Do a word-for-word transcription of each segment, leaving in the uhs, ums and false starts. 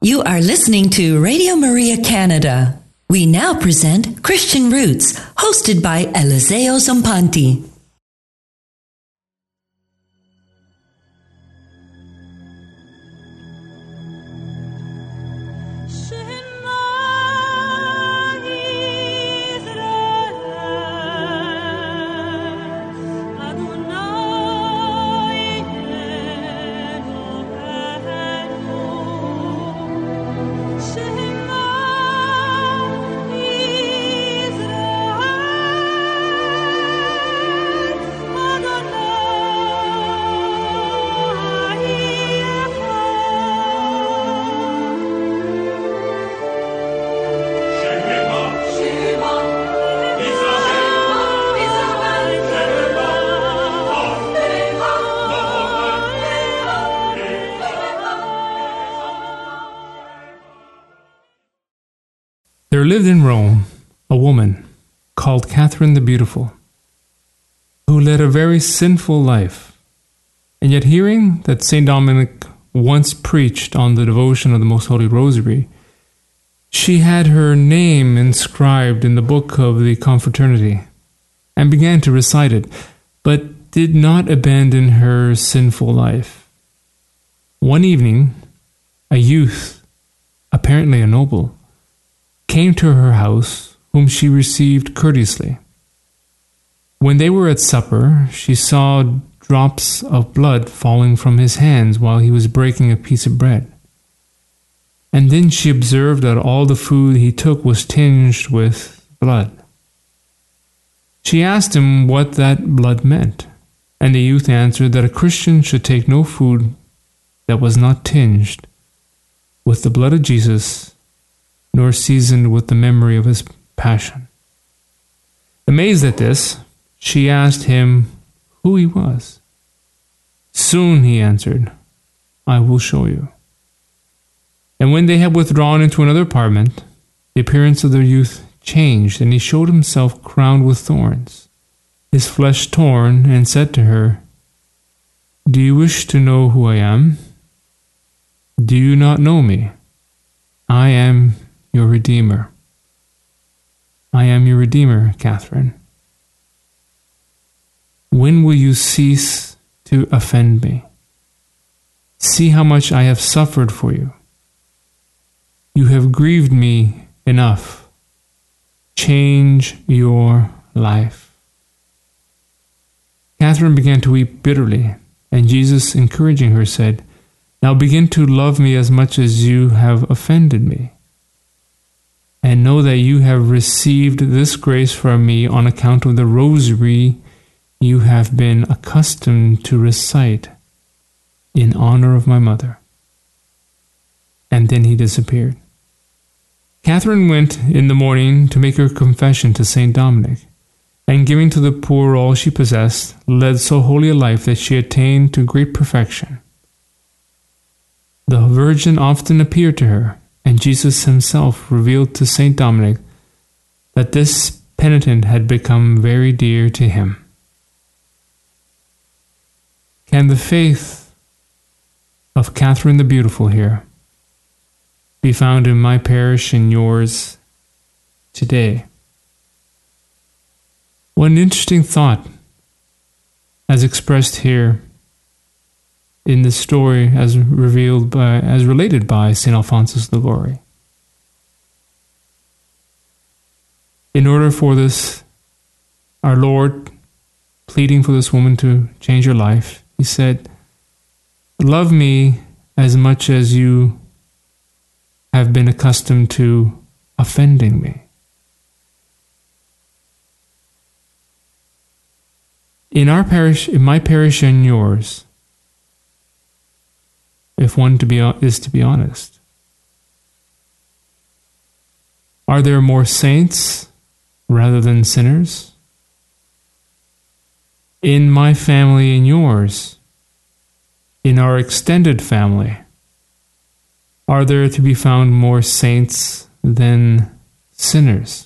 You are listening to Radio Maria Canada. We now present Christian Roots, hosted by Eliseo Zampanti. There lived in Rome a woman called Catherine the Beautiful, who led a very sinful life. And yet, hearing that Saint Dominic once preached on the devotion of the Most Holy Rosary, she had her name inscribed in the book of the Confraternity and began to recite it, but did not abandon her sinful life. One evening, a youth, apparently a noble, came to her house, whom she received courteously. When they were at supper, she saw drops of blood falling from his hands while he was breaking a piece of bread. And then she observed that all the food he took was tinged with blood. She asked him what that blood meant, and the youth answered that a Christian should take no food that was not tinged with the blood of Jesus, nor seasoned with the memory of his passion. Amazed at this, she asked him who he was. Soon, he answered, I will show you. And when they had withdrawn into another apartment, the appearance of the youth changed, and he showed himself crowned with thorns, his flesh torn, and said to her, Do you wish to know who I am? Do you not know me? I am your Redeemer. I am your Redeemer, Catherine. When will you cease to offend me? See how much I have suffered for you. You have grieved me enough. Change your life. Catherine began to weep bitterly, and Jesus, encouraging her, said, Now begin to love me as much as you have offended me. And know that you have received this grace from me on account of the rosary you have been accustomed to recite in honor of my mother. And then he disappeared. Catherine went in the morning to make her confession to Saint Dominic, and giving to the poor all she possessed, led so holy a life that she attained to great perfection. The Virgin often appeared to her, and Jesus himself revealed to Saint Dominic that this penitent had become very dear to him. Can the faith of Catherine the Beautiful here be found in my parish and yours today? One interesting thought, as expressed here in the story as revealed by, as related by Saint Alphonsus Liguori. In order for this, our Lord, pleading for this woman to change her life, he said, Love me as much as you have been accustomed to offending me. In our parish, in my parish and yours, if one to be is to be honest, are there more saints rather than sinners? In my family and yours, in our extended family, are there to be found more saints than sinners?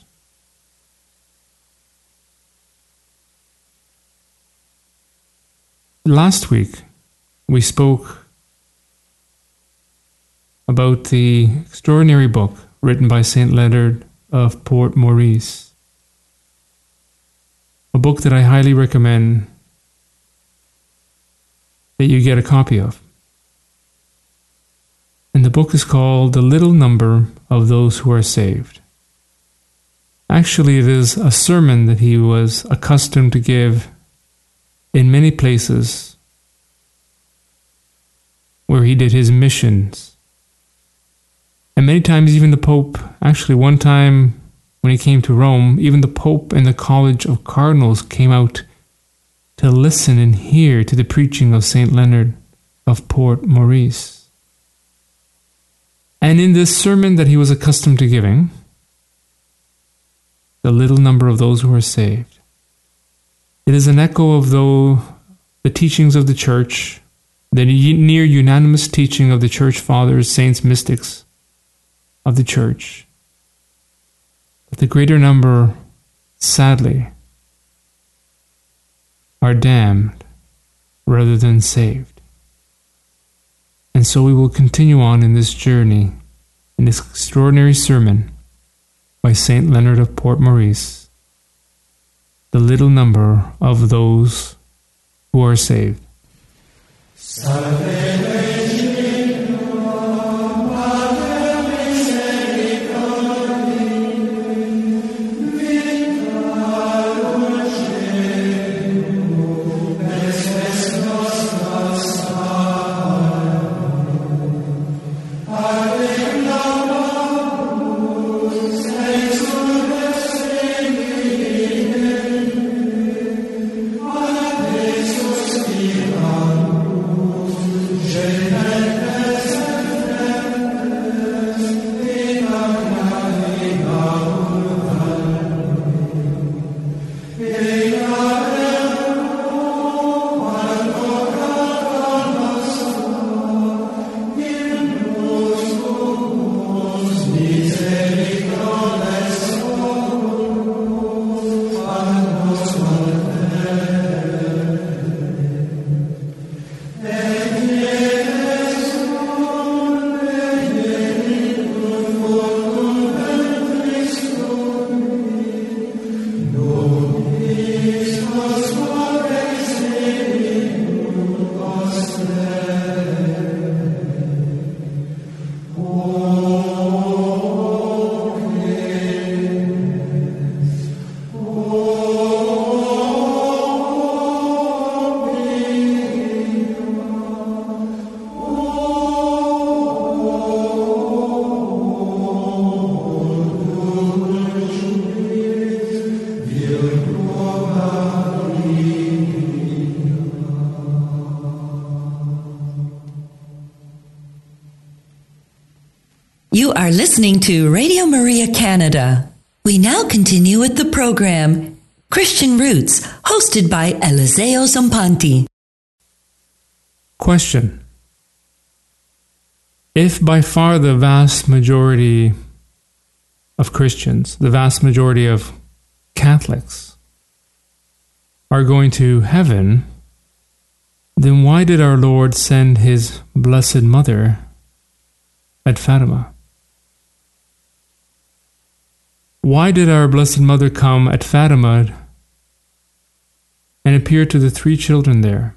Last week, we spoke about the extraordinary book written by Saint Leonard of Port Maurice. A book that I highly recommend that you get a copy of. And the book is called The Little Number of Those Who Are Saved. Actually, it is a sermon that he was accustomed to give in many places where he did his missions. And many times even the Pope, actually one time when he came to Rome, even the Pope and the College of Cardinals came out to listen and hear to the preaching of Saint Leonard of Port Maurice. And in this sermon that he was accustomed to giving, the little number of those who are saved, it is an echo of though the teachings of the Church, the near unanimous teaching of the Church Fathers, Saints, Mystics of the Church. But the greater number, sadly, are damned rather than saved. And so we will continue on in this journey, in this extraordinary sermon by Saint Leonard of Port Maurice, the little number of those who are saved. You are listening to Radio Maria Canada. We now continue with the program Christian Roots, hosted by Eliseo Zampanti. Question: if by far the vast majority of Christians, the vast majority of Catholics, are going to heaven, then why did our Lord send his Blessed Mother at Fatima? Why did our Blessed Mother come at Fatima and appear to the three children there,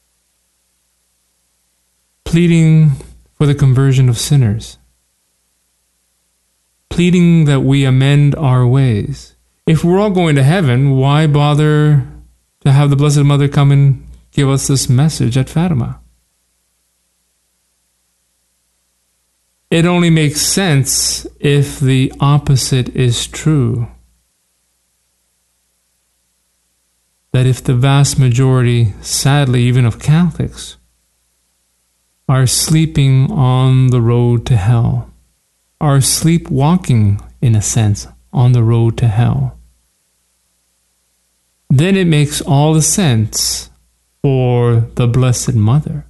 pleading for the conversion of sinners, pleading that we amend our ways? If we're all going to heaven, why bother to have the Blessed Mother come and give us this message at Fatima? It only makes sense if the opposite is true. That if the vast majority, sadly even of Catholics, are sleeping on the road to hell, are sleepwalking, in a sense, on the road to hell, then it makes all the sense for the Blessed Mother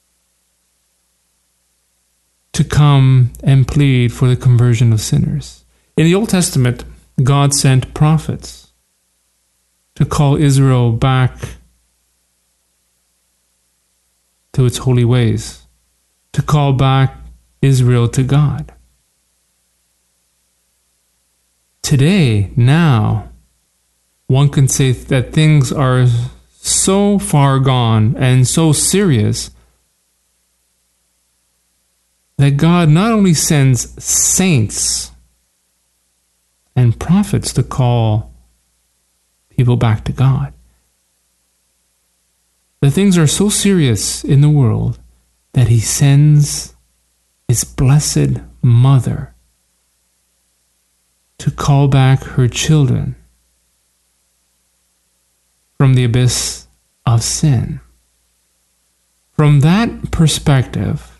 to come and plead for the conversion of sinners. In the Old Testament, God sent prophets to call Israel back to its holy ways, to call back Israel to God. Today, now, one can say that things are so far gone and so serious that God not only sends saints and prophets to call people back to God, that things are so serious in the world that He sends His blessed Mother to call back her children from the abyss of sin. From that perspective,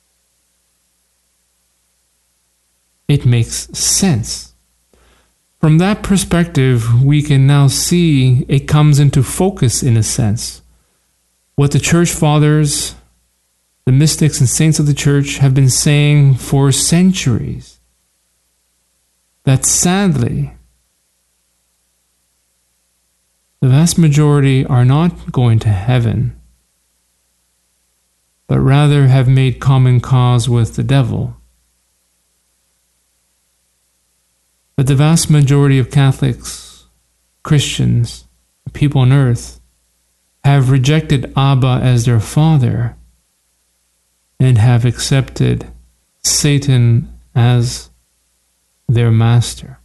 it makes sense. From that perspective, we can now see it comes into focus in a sense. What the church fathers, the mystics and saints of the church have been saying for centuries, that sadly, the vast majority are not going to heaven, but rather have made common cause with the devil. But the vast majority of Catholics, Christians, people on earth, have rejected Abba as their father and have accepted Satan as their master.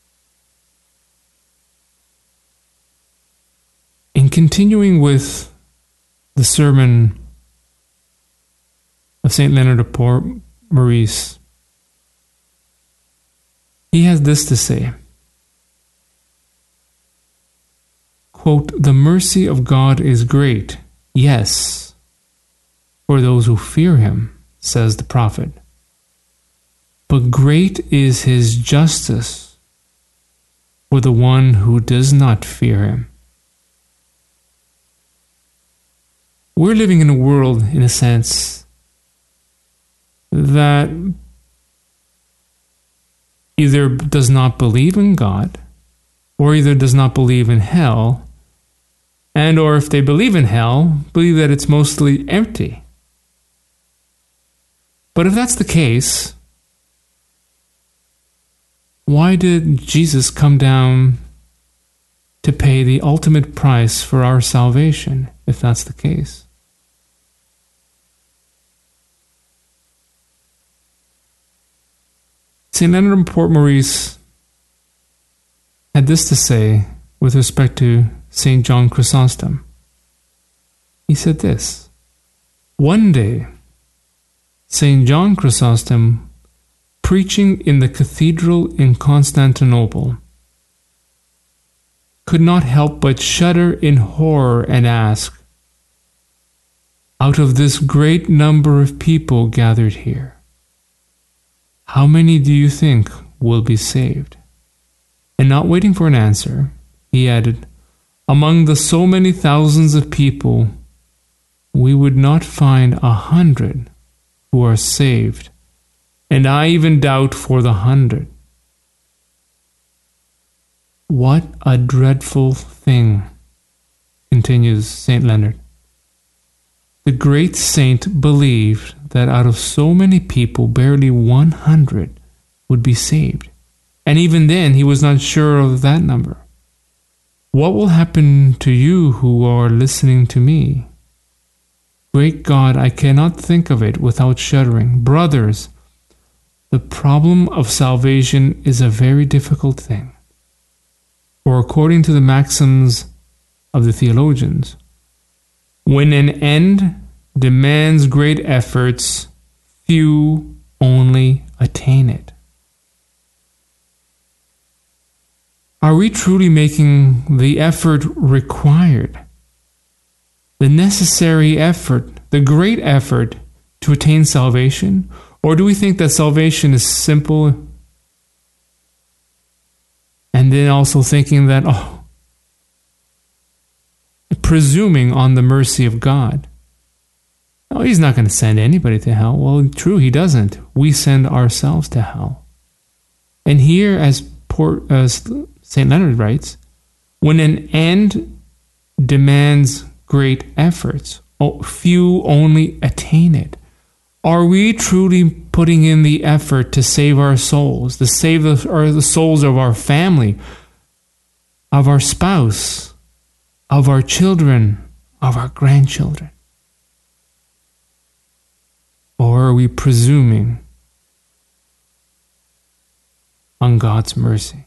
In continuing with the sermon of Saint Leonard of Port Maurice, he has this to say, quote, "The mercy of God is great, yes, for those who fear Him, says the prophet. But great is His justice for the one who does not fear Him." We're living in a world, in a sense, that either does not believe in God, or either does not believe in hell, and or if they believe in hell, believe that it's mostly empty. But if that's the case, why did Jesus come down to pay the ultimate price for our salvation, if that's the case? Saint Leonard of Port Maurice had this to say with respect to Saint John Chrysostom. He said this, "One day, Saint John Chrysostom, preaching in the cathedral in Constantinople, could not help but shudder in horror and ask, 'Out of this great number of people gathered here, how many do you think will be saved?' And not waiting for an answer, he added, 'Among the so many thousands of people, we would not find a hundred who are saved, and I even doubt for the hundred.'" What a dreadful thing, continues Saint Leonard. The great saint believed that out of so many people, barely one hundred would be saved. And even then, he was not sure of that number. What will happen to you who are listening to me? Great God, I cannot think of it without shuddering. Brothers, the problem of salvation is a very difficult thing. For according to the maxims of the theologians, when an end demands great efforts, few only attain it. Are we truly making the effort required, the necessary effort, the great effort to attain salvation? Or do we think that salvation is simple, and then also thinking that, oh, presuming on the mercy of God? Oh, He's not going to send anybody to hell. Well, true, He doesn't. We send ourselves to hell. And here, as, poor, as Saint Leonard writes, when an end demands great efforts, oh, few only attain it. Are we truly putting in the effort to save our souls, to save the, or the souls of our family, of our spouse, of our children, of our grandchildren? Or are we presuming on God's mercy?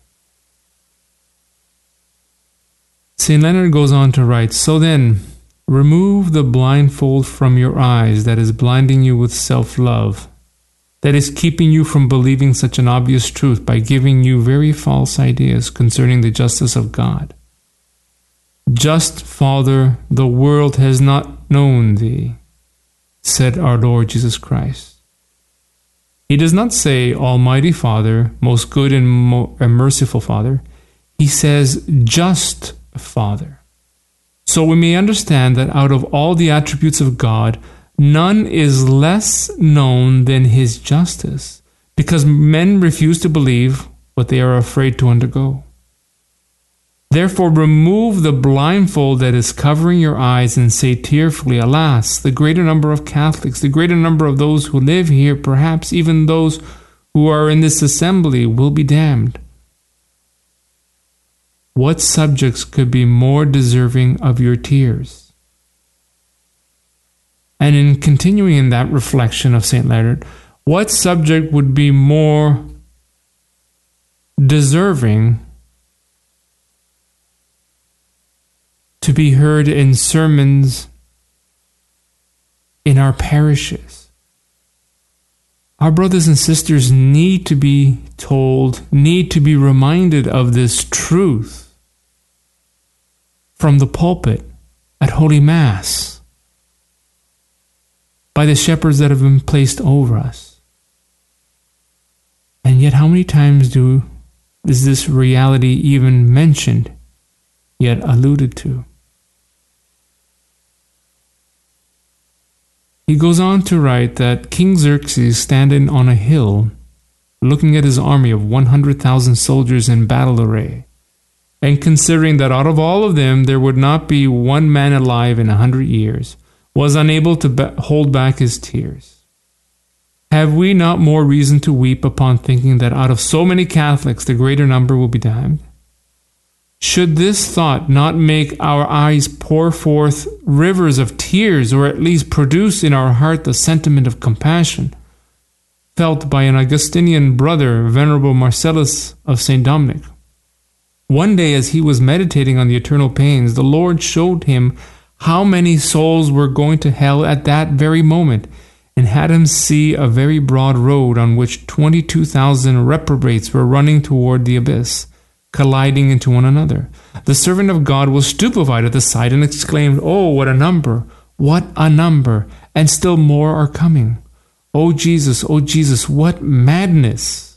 Saint Leonard goes on to write, "So then, remove the blindfold from your eyes that is blinding you with self-love, that is keeping you from believing such an obvious truth by giving you very false ideas concerning the justice of God. Just Father, the world has not known thee, said our Lord Jesus Christ. He does not say, Almighty Father, most good and, mo- and merciful Father. He says, just Father. So we may understand that out of all the attributes of God, none is less known than his justice, because men refuse to believe what they are afraid to undergo. Therefore, remove the blindfold that is covering your eyes and say tearfully, alas, the greater number of Catholics, the greater number of those who live here, perhaps even those who are in this assembly, will be damned. What subjects could be more deserving of your tears? And in continuing in that reflection of Saint Leonard, what subject would be more deserving to be heard in sermons in our parishes? Our brothers and sisters need to be told, need to be reminded of this truth from the pulpit at Holy Mass by the shepherds that have been placed over us. And yet how many times do is this reality even mentioned, yet alluded to? He goes on to write that King Xerxes, standing on a hill, looking at his army of one hundred thousand soldiers in battle array, and considering that out of all of them there would not be one man alive in a hundred years, was unable to be- hold back his tears. Have we not more reason to weep upon thinking that out of so many Catholics the greater number will be damned? Should this thought not make our eyes pour forth rivers of tears, or at least produce in our heart the sentiment of compassion felt by an Augustinian brother, Venerable Marcellus of Saint Dominic? One day, as he was meditating on the eternal pains, the Lord showed him how many souls were going to hell at that very moment, and had him see a very broad road on which twenty-two thousand reprobates were running toward the abyss, colliding into one another. The servant of God was stupefied at the sight and exclaimed, "Oh, what a number! What a number! And still more are coming. Oh Jesus, oh Jesus, what madness!"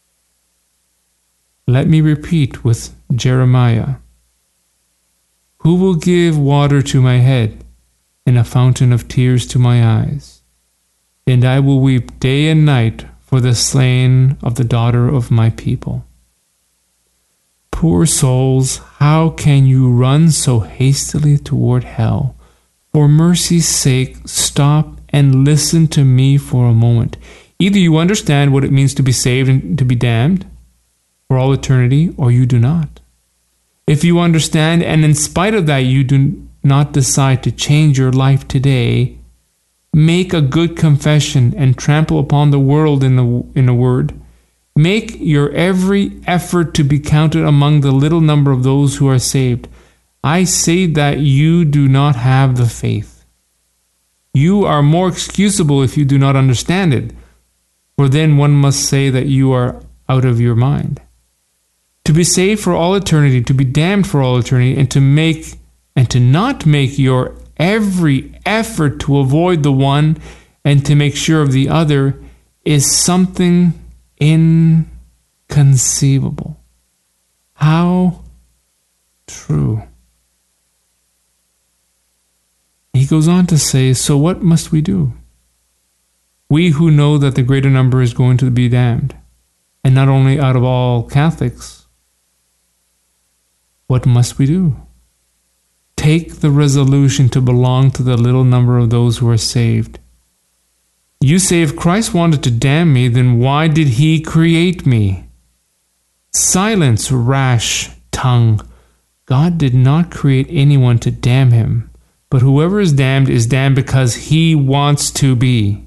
Let me repeat with Jeremiah, "Who will give water to my head and a fountain of tears to my eyes? And I will weep day and night for the slain of the daughter of my people." Poor souls, how can you run so hastily toward hell? For mercy's sake, stop and listen to me for a moment. Either you understand what it means to be saved and to be damned for all eternity, or you do not. If you understand, and in spite of that you do not decide to change your life today, make a good confession and trample upon the world in the in a word. Make your every effort to be counted among the little number of those who are saved. I say that you do not have the faith. You are more excusable if you do not understand it, for then one must say that you are out of your mind. To be saved for all eternity, to be damned for all eternity, and to make and to not make your every effort to avoid the one and to make sure of the other is something inconceivable. How true. He goes on to say, so what must we do? We who know that the greater number is going to be damned, and not only out of all Catholics, what must we do? Take the resolution to belong to the little number of those who are saved. You say, if Christ wanted to damn me, then why did he create me? Silence, rash tongue. God did not create anyone to damn him, but whoever is damned is damned because he wants to be.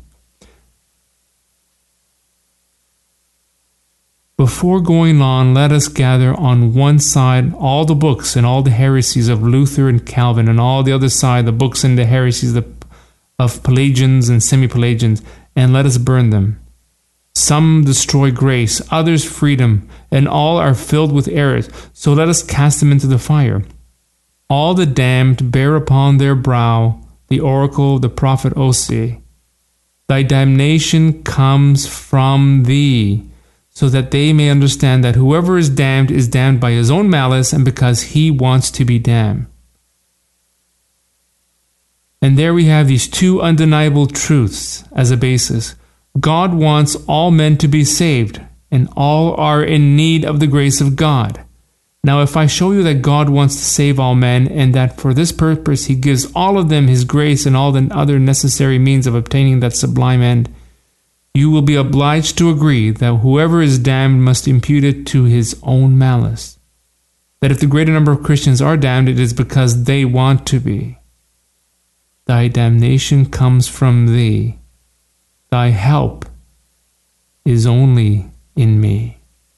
Before going on, let us gather on one side all the books and all the heresies of Luther and Calvin, and all the other side the books and the heresies of Pelagians and semi-Pelagians, and let us burn them. Some destroy grace, others freedom, and all are filled with errors, so let us cast them into the fire. All the damned bear upon their brow the oracle of the prophet Osee. Thy damnation comes from thee, so that they may understand that whoever is damned is damned by his own malice and because he wants to be damned. And there we have these two undeniable truths as a basis. God wants all men to be saved, and all are in need of the grace of God. Now, if I show you that God wants to save all men, and that for this purpose he gives all of them his grace and all the other necessary means of obtaining that sublime end, you will be obliged to agree that whoever is damned must impute it to his own malice. That if the greater number of Christians are damned, it is because they want to be. Thy damnation comes from thee. Thy help is only in me.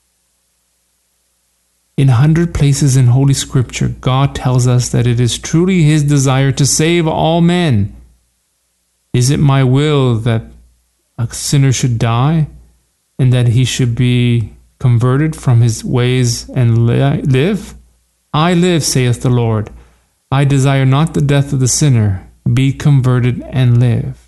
In a hundred places in Holy Scripture, God tells us that it is truly his desire to save all men. Is it my will that a sinner should die, and that he should be converted from his ways and li- live? I live, saith the Lord. I desire not the death of the sinner. Be converted and live.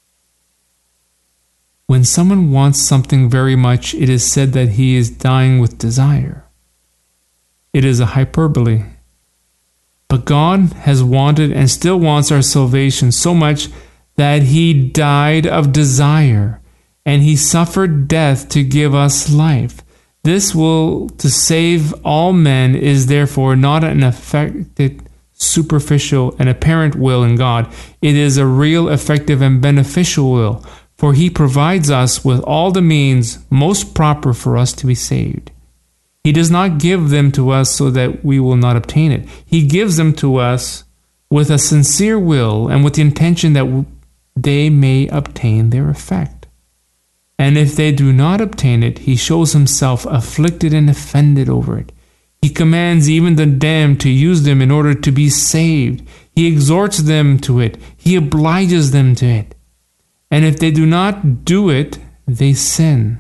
When someone wants something very much, it is said that he is dying with desire. It is a hyperbole. But God has wanted and still wants our salvation so much that he died of desire, and he suffered death to give us life. This will to save all men is therefore not an affected, superficial, and apparent will in God. It is a real, effective, and beneficial will, for he provides us with all the means most proper for us to be saved. He does not give them to us so that we will not obtain it. He gives them to us with a sincere will and with the intention that they may obtain their effect. And if they do not obtain it, he shows himself afflicted and offended over it. He commands even the damned to use them in order to be saved. He exhorts them to it. He obliges them to it. And if they do not do it, they sin.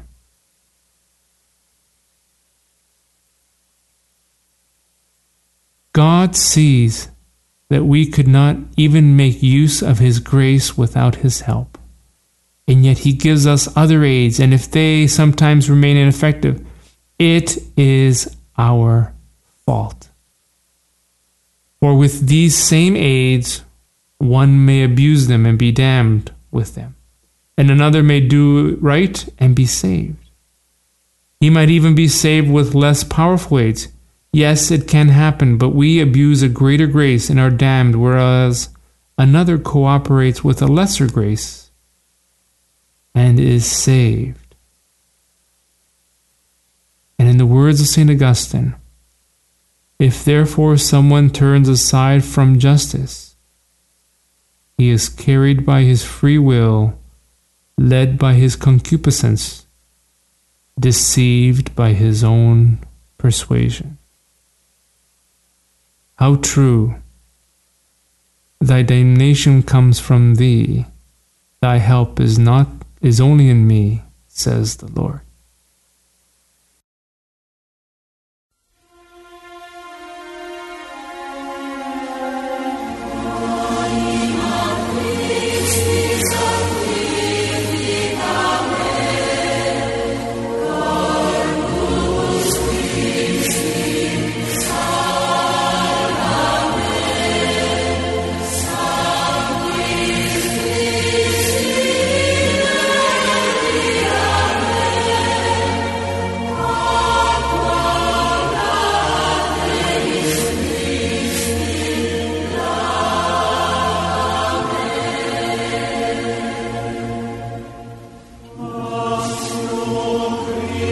God sees that we could not even make use of his grace without his help. And yet he gives us other aids, and if they sometimes remain ineffective, it is our fault. For with these same aids, one may abuse them and be damned with them, and another may do right and be saved. He might even be saved with less powerful aids. Yes, it can happen, but we abuse a greater grace and are damned, whereas another cooperates with a lesser grace and is saved. And in the words of Saint Augustine, if therefore someone turns aside from justice, he is carried by his free will, led by his concupiscence, deceived by his own persuasion. How true! Thy damnation comes from thee. Thy help is not is only in me, says the Lord. Amen.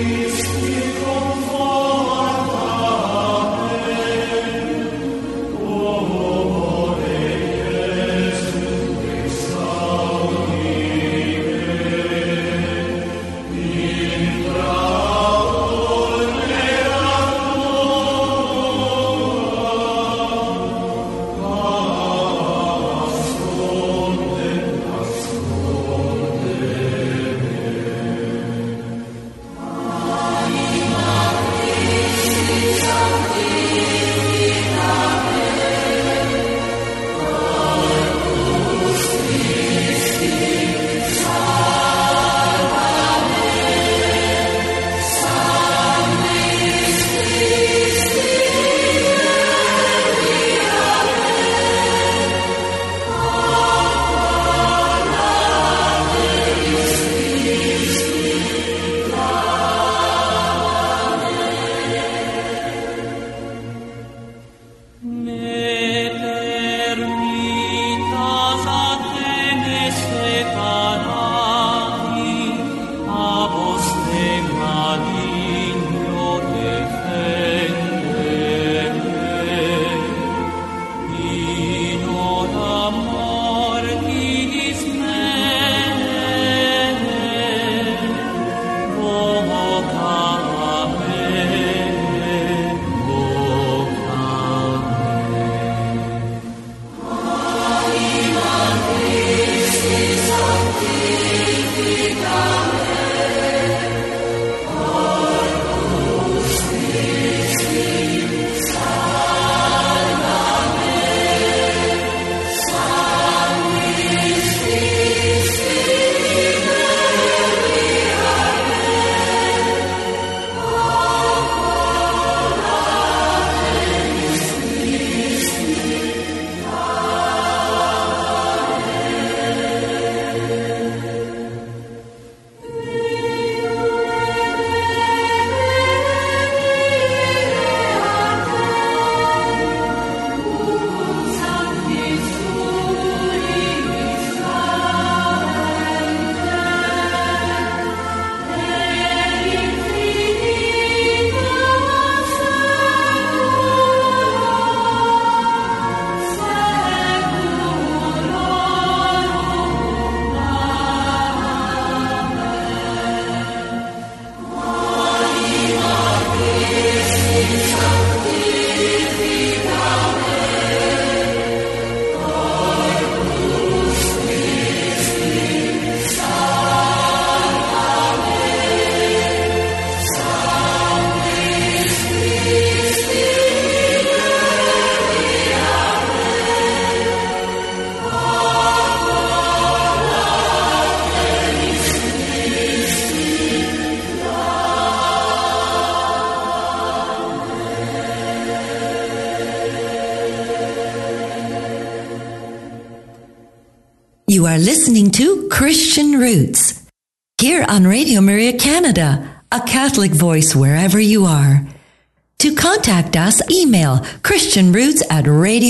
You are listening to Christian Roots here on Radio Maria Canada, a Catholic voice wherever you are. To contact us, email christianroots at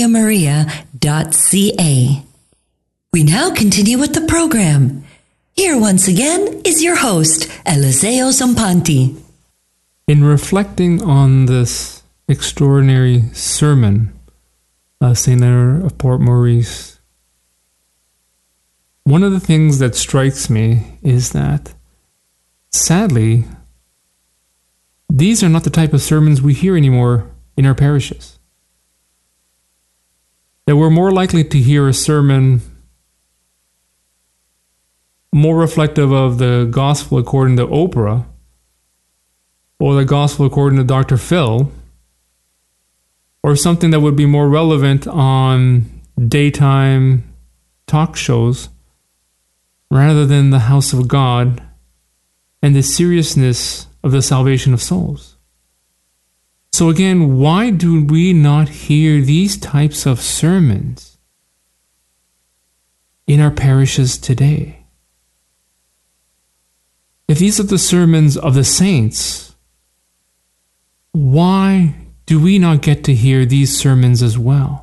radiomaria.ca. We now continue with the program. Here once again is your host, Eliseo Zampanti. In reflecting on this extraordinary sermon of Saint Leonard of Port Maurice, one of the things that strikes me is that, sadly, these are not the type of sermons we hear anymore in our parishes. That we're more likely to hear a sermon more reflective of the Gospel according to Oprah or the Gospel according to Doctor Phil, or something that would be more relevant on daytime talk shows rather than the house of God and the seriousness of the salvation of souls. So again, why do we not hear these types of sermons in our parishes today? If these are the sermons of the saints, why do we not get to hear these sermons as well?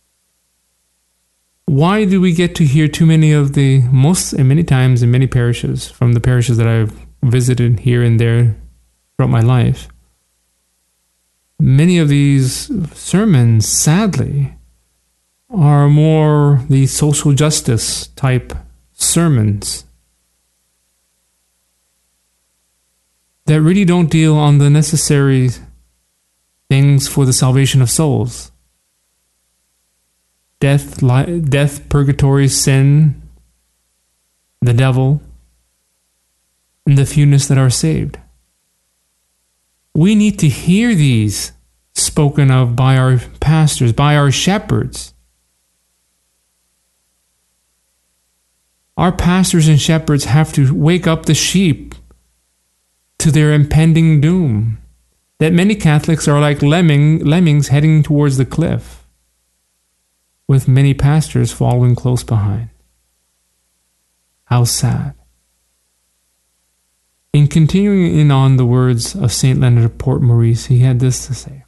Why do we get to hear too many of the, most and many times in many parishes, from the parishes that I've visited here and there throughout my life, many of these sermons, sadly, are more the social justice type sermons that really don't deal on the necessary things for the salvation of souls. Death, li- death, purgatory, sin, the devil, and the fewness that are saved. We need to hear these spoken of by our pastors, by our shepherds. Our pastors and shepherds have to wake up the sheep to their impending doom. That many Catholics are like lemming, lemmings heading towards the cliff, with many pastors following close behind. How sad. In continuing in on the words of Saint Leonard of Port Maurice, he had this to say: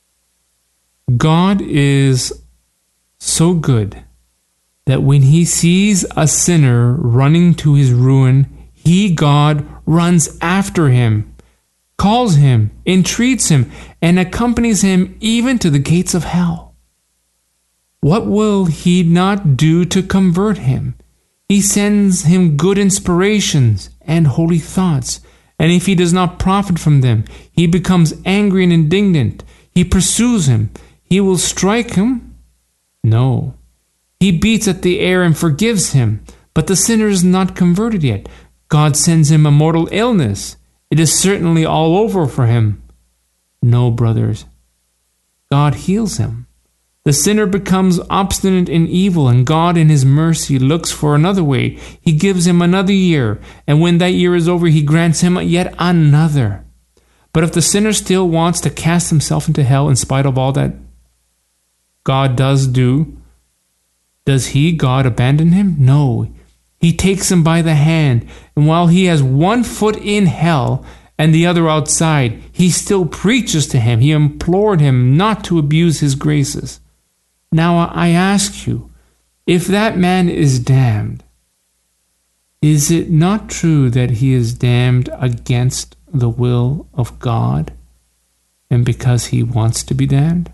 God is so good that when he sees a sinner running to his ruin, he, God, runs after him, calls him, entreats him, and accompanies him even to the gates of hell. What will he not do to convert him? He sends him good inspirations and holy thoughts, and if he does not profit from them, he becomes angry and indignant. He pursues him. He will strike him? No. He beats at the air and forgives him, but the sinner is not converted yet. God sends him a mortal illness. It is certainly all over for him. No, brothers. God heals him. The sinner becomes obstinate in evil, and God in his mercy looks for another way. He gives him another year, and when that year is over, he grants him yet another. But if the sinner still wants to cast himself into hell in spite of all that God does do, does he, God, abandon him? No. He takes him by the hand, and while he has one foot in hell and the other outside, he still preaches to him. He implored him not to abuse his graces. Now I ask you, if that man is damned, is it not true that he is damned against the will of God and because he wants to be damned?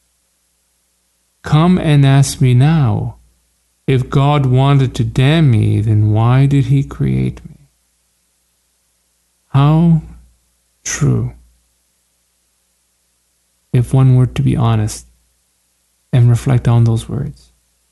Come and ask me now, if God wanted to damn me, then why did he create me? How true, if one were to be honest and reflect on those words.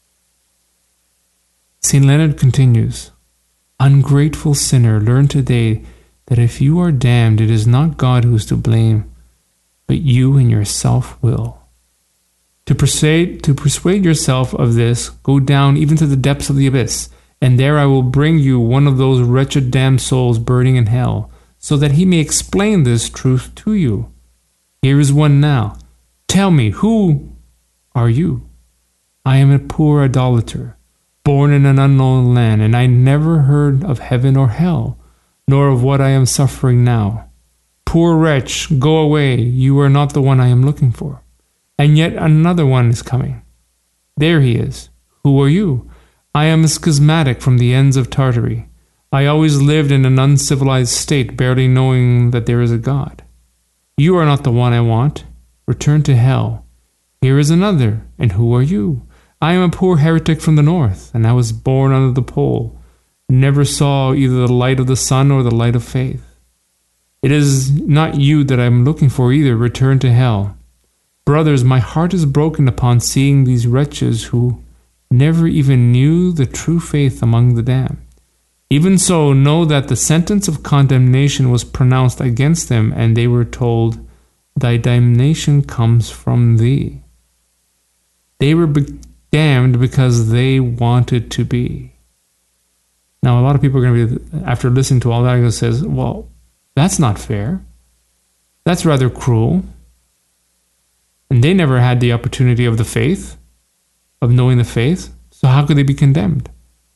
Saint Leonard continues, ungrateful sinner, learn today that if you are damned, it is not God who is to blame, but you and your self-will. To persuade, to persuade yourself of this, go down even to the depths of the abyss, and there I will bring you one of those wretched damned souls burning in hell, so that he may explain this truth to you. Here is one now. Tell me, who are you? I am a poor idolater, born in an unknown land, and I never heard of heaven or hell, nor of what I am suffering now. Poor wretch, go away, you are not the one I am looking for. And yet another one is coming. There he is. Who are you? I am a schismatic from the ends of Tartary. I always lived in an uncivilized state, barely knowing that there is a God. You are not the one I want. Return to hell. Here is another. And who are you? I am a poor heretic from the north, and I was born under the pole. Never saw either the light of the sun or the light of faith. It is not you that I am looking for either. Return to hell. Brothers, my heart is broken upon seeing these wretches who never even knew the true faith among the damned. Even so, know that the sentence of condemnation was pronounced against them, and they were told, thy damnation comes from thee. They were be- damned because they wanted to be. Now, a lot of people are going to be, after listening to all that, going to say, well, that's not fair. That's rather cruel. And they never had the opportunity of the faith, of knowing the faith, so how could they be condemned?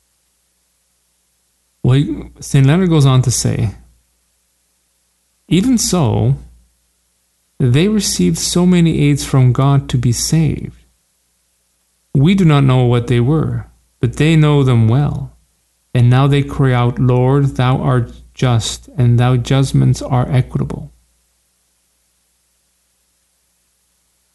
Well, Saint Leonard goes on to say, even so, they received so many aids from God to be saved. We do not know what they were, but they know them well. And now they cry out, Lord, thou art just, and thy judgments are equitable.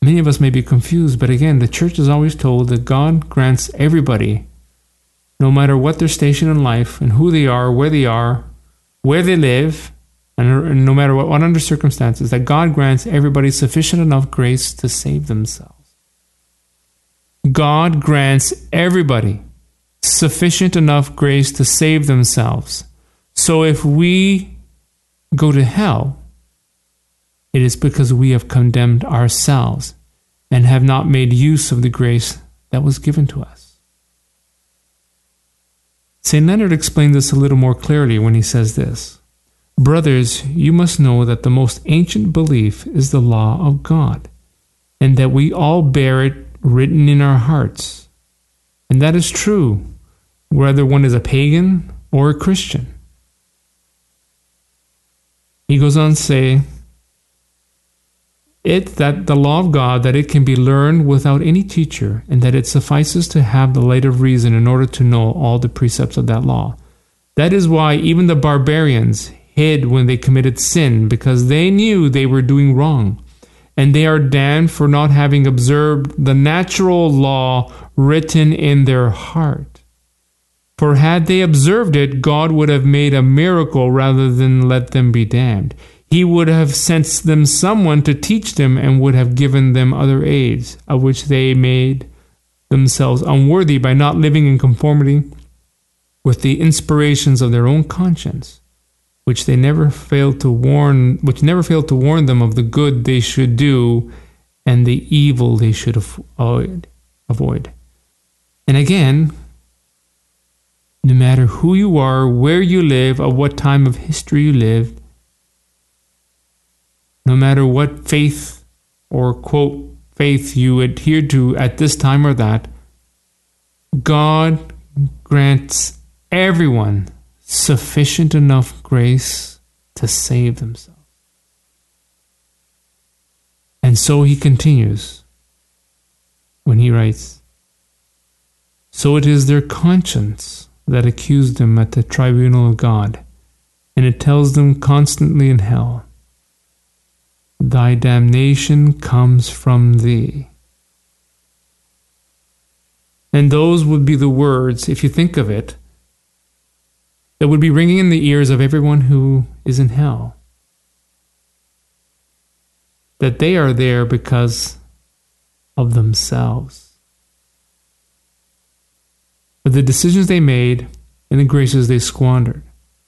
Many of us may be confused, but again, the church is always told that God grants everybody, no matter what their station in life and who they are, where they are, where they live, and no matter what, what under circumstances, that God grants everybody sufficient enough grace to save themselves. God grants everybody sufficient enough grace to save themselves. So if we go to hell, it is because we have condemned ourselves and have not made use of the grace that was given to us. Saint Leonard explained this a little more clearly when he says this: "Brothers, you must know that the most ancient belief is the law of God, and that we all bear it written in our hearts. And that is true, whether one is a pagan or a Christian." He goes on to say, It that the law of God, that it can be learned without any teacher, and that it suffices to have the light of reason in order to know all the precepts of that law. That is why even the barbarians hid when they committed sin, because they knew they were doing wrong, and they are damned for not having observed the natural law written in their heart. For had they observed it, God would have made a miracle rather than let them be damned. He would have sent them someone to teach them and would have given them other aids, of which they made themselves unworthy by not living in conformity with the inspirations of their own conscience, which they never failed to warn, which never failed to warn them of the good they should do and the evil they should avoid. avoid. And again, no matter who you are, where you live, or what time of history you live, no matter what faith or, quote, faith you adhere to at this time or that, God grants everyone sufficient enough grace to save themselves. And so he continues when he writes, "So it is their conscience that accused them at the tribunal of God, and it tells them constantly in hell, Thy damnation comes from thee." And those would be the words, if you think of it, that would be ringing in the ears of everyone who is in hell. That they are there because of themselves. For the decisions they made and the graces they squandered.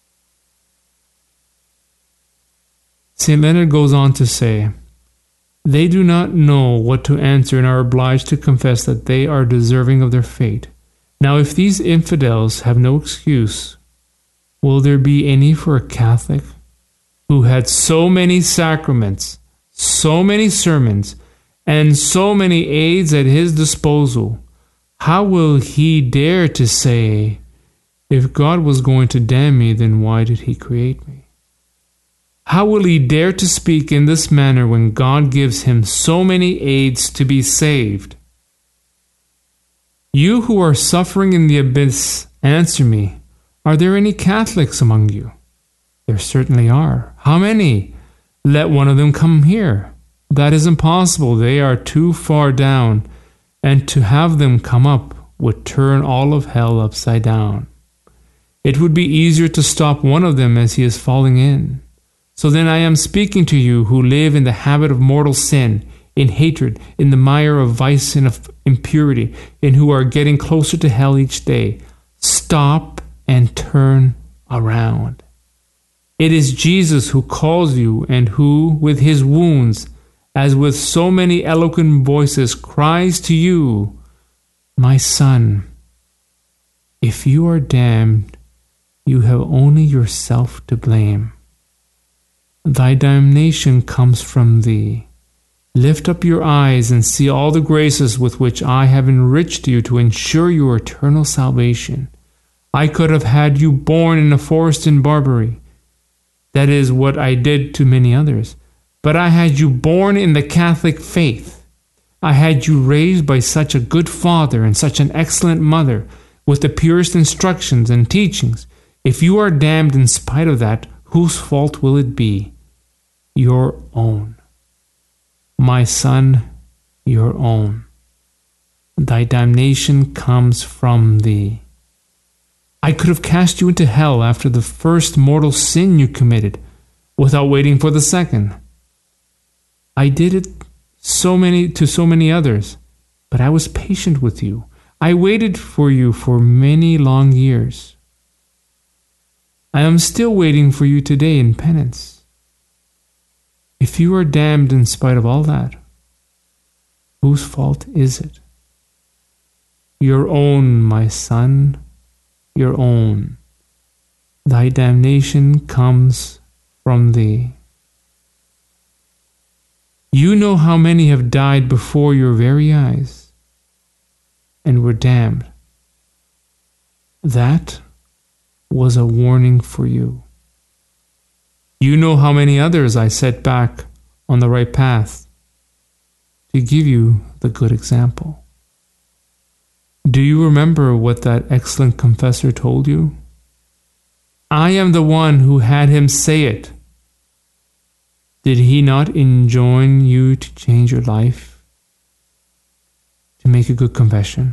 Saint Leonard goes on to say, "They do not know what to answer and are obliged to confess that they are deserving of their fate. Now, if these infidels have no excuse, will there be any for a Catholic who had so many sacraments, so many sermons, and so many aids at his disposal? How will he dare to say, if God was going to damn me, then why did he create me? How will he dare to speak in this manner when God gives him so many aids to be saved? You who are suffering in the abyss, answer me, are there any Catholics among you? There certainly are. How many? Let one of them come here. That is impossible. They are too far down, and to have them come up would turn all of hell upside down. It would be easier to stop one of them as he is falling in. So then I am speaking to you who live in the habit of mortal sin, in hatred, in the mire of vice and of impurity, and who are getting closer to hell each day. Stop and turn around. It is Jesus who calls you, and who, with his wounds, as with so many eloquent voices, cries to you, My son, if you are damned, you have only yourself to blame. Thy damnation comes from thee. Lift up your eyes and see all the graces with which I have enriched you to ensure your eternal salvation. I could have had you born in a forest in Barbary. That is what I did to many others. But I had you born in the Catholic faith. I had you raised by such a good father and such an excellent mother, with the purest instructions and teachings. If you are damned in spite of that, whose fault will it be? Your own. My son, your own. Thy damnation comes from thee. I could have cast you into hell after the first mortal sin you committed, without waiting for the second. I did it so many to so many others, but I was patient with you. I waited for you for many long years. I am still waiting for you today in penance. If you are damned in spite of all that, whose fault is it? Your own, my son, your own. Thy damnation comes from thee. You know how many have died before your very eyes and were damned. That was a warning for you. You know how many others I set back on the right path to give you the good example. Do you remember what that excellent confessor told you? I am the one who had him say it. Did he not enjoin you to change your life, to make a good confession?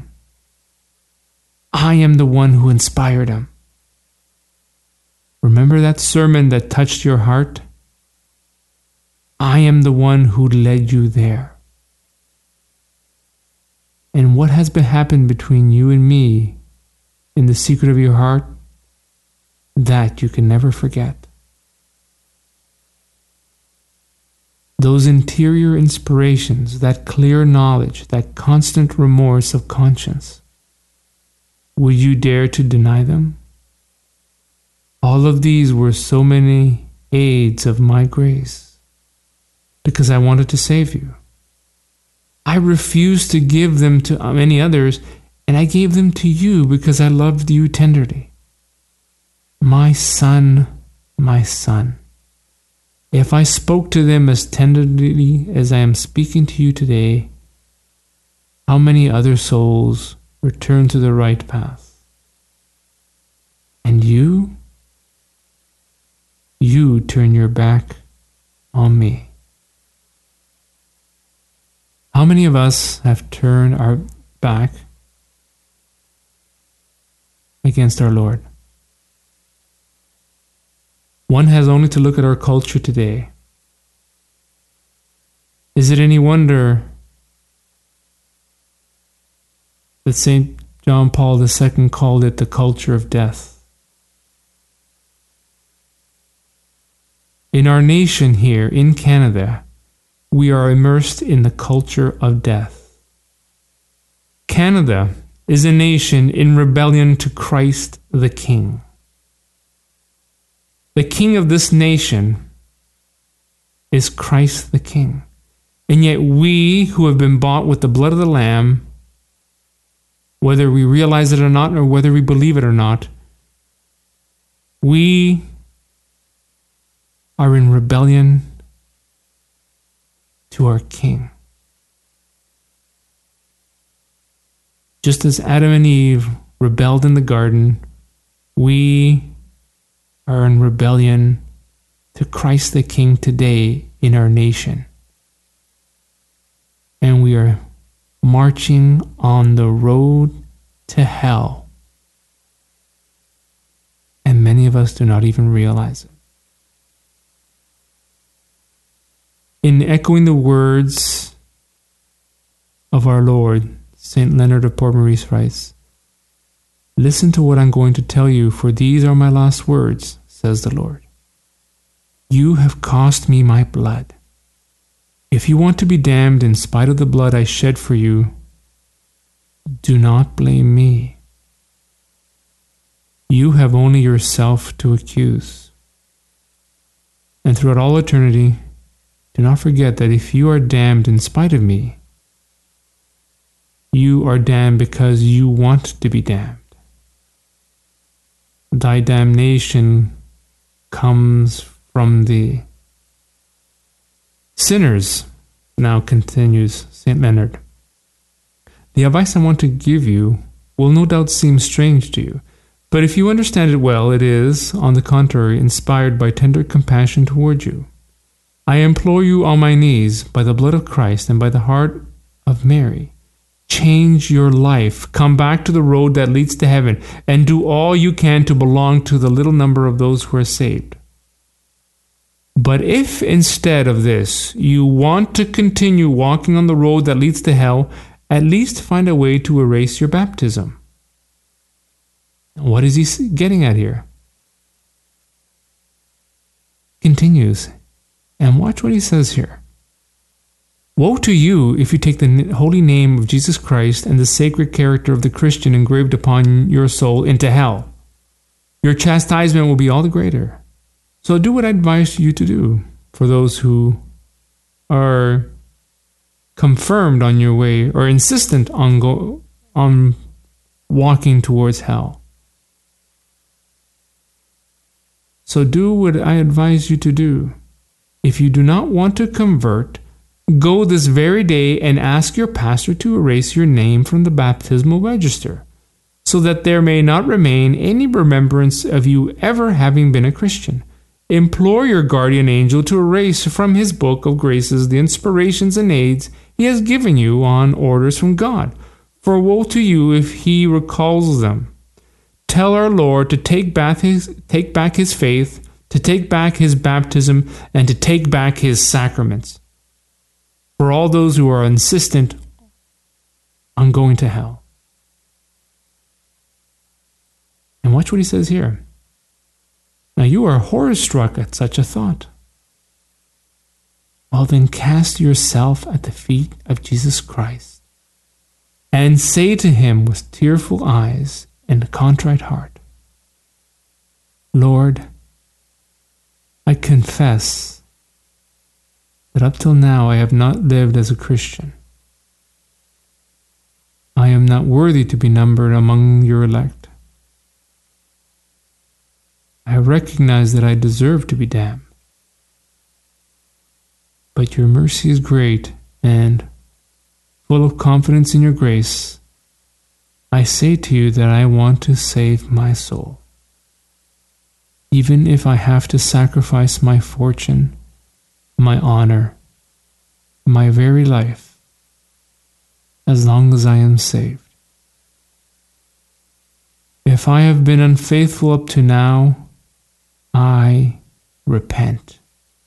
I am the one who inspired him. Remember that sermon that touched your heart? I am the one who led you there. And what has been happened between you and me in the secret of your heart, that you can never forget. Those interior inspirations, that clear knowledge, that constant remorse of conscience, would you dare to deny them? All of these were so many aids of my grace, because I wanted to save you. I refused to give them to many others, and I gave them to you because I loved you tenderly. My son, my son, if I spoke to them as tenderly as I am speaking to you today, how many other souls return to the right path? And you? You turn your back on me. How many of us have turned our back against our Lord? One has only to look at our culture today. Is it any wonder that Saint John Paul the Second called it the culture of death? In our nation here, in Canada, we are immersed in the culture of death. Canada is a nation in rebellion to Christ the King. The King of this nation is Christ the King. And yet we who have been bought with the blood of the Lamb, whether we realize it or not, or whether we believe it or not, we are in rebellion to our King. Just as Adam and Eve rebelled in the garden, we are in rebellion to Christ the King today in our nation. And we are marching on the road to hell. And many of us do not even realize it. In echoing the words of our Lord, Saint Leonard of Port Maurice writes, "Listen to what I'm going to tell you, for these are my last words, says the Lord. You have cost me my blood. If you want to be damned in spite of the blood I shed for you, do not blame me. You have only yourself to accuse. And throughout all eternity, do not forget that if you are damned in spite of me, you are damned because you want to be damned. Thy damnation comes from thee." Sinners, now continues Saint Leonard, the advice I want to give you will no doubt seem strange to you, but if you understand it well, it is, on the contrary, inspired by tender compassion toward you. I implore you on my knees, by the blood of Christ and by the heart of Mary. Change your life. Come back to the road that leads to heaven and do all you can to belong to the little number of those who are saved. But if instead of this you want to continue walking on the road that leads to hell, at least find a way to erase your baptism. What is he getting at here? Continues, and watch what he says here. Woe to you if you take the holy name of Jesus Christ and the sacred character of the Christian engraved upon your soul into hell. Your chastisement will be all the greater. So do what I advise you to do for those who are confirmed on your way or insistent on go, on walking towards hell. So do what I advise you to do. If you do not want to convert, go this very day and ask your pastor to erase your name from the baptismal register, so that there may not remain any remembrance of you ever having been a Christian. Implore your guardian angel to erase from his book of graces the inspirations and aids he has given you on orders from God. For woe to you if he recalls them. Tell our Lord to take back his, take back his faith, to take back his baptism, and to take back his sacraments. For all those who are insistent on going to hell. And watch what he says here. Now you are horror-struck at such a thought. Well then cast yourself at the feet of Jesus Christ and say to him with tearful eyes and a contrite heart, Lord, I confess that up till now I have not lived as a Christian. I am not worthy to be numbered among your elect. I recognize that I deserve to be damned. But your mercy is great, and, full of confidence in your grace, I say to you that I want to save my soul. Even if I have to sacrifice my fortune, my honor, my very life, as long as I am saved. If I have been unfaithful up to now, I repent.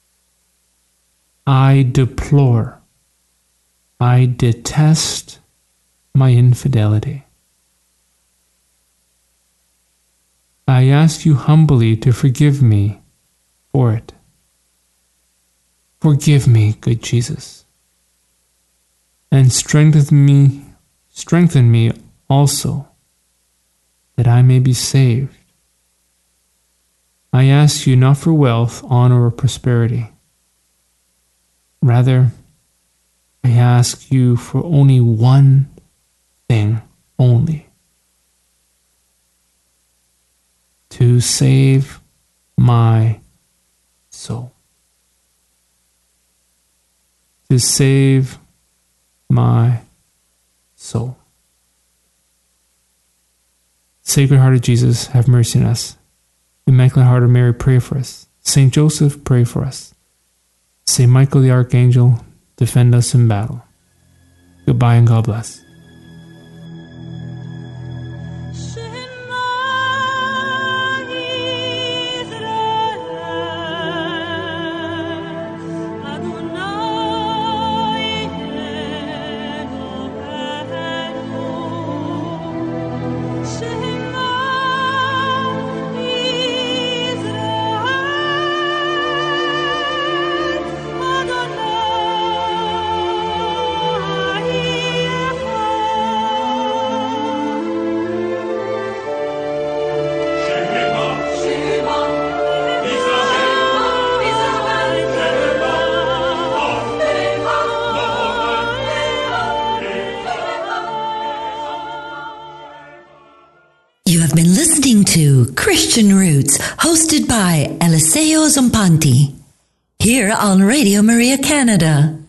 I deplore, I detest my infidelity. I ask you humbly to forgive me for it. Forgive me, good Jesus, and strengthen me, strengthen me also, that I may be saved. I ask you not for wealth, honor, or prosperity. Rather, I ask you for only one thing only. To save my soul. To save my soul. Sacred Heart of Jesus, have mercy on us. Immaculate Heart of Mary, pray for us. Saint Joseph, pray for us. Saint Michael the Archangel, defend us in battle. Goodbye and God bless. You have been listening to Christian Roots, hosted by Eliseo Zompanti, here on Radio Maria Canada.